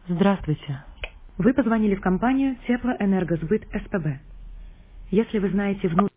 Здравствуйте. Вы позвонили в компанию Теплоэнергосбыт СПБ. Если вы знаете внутренний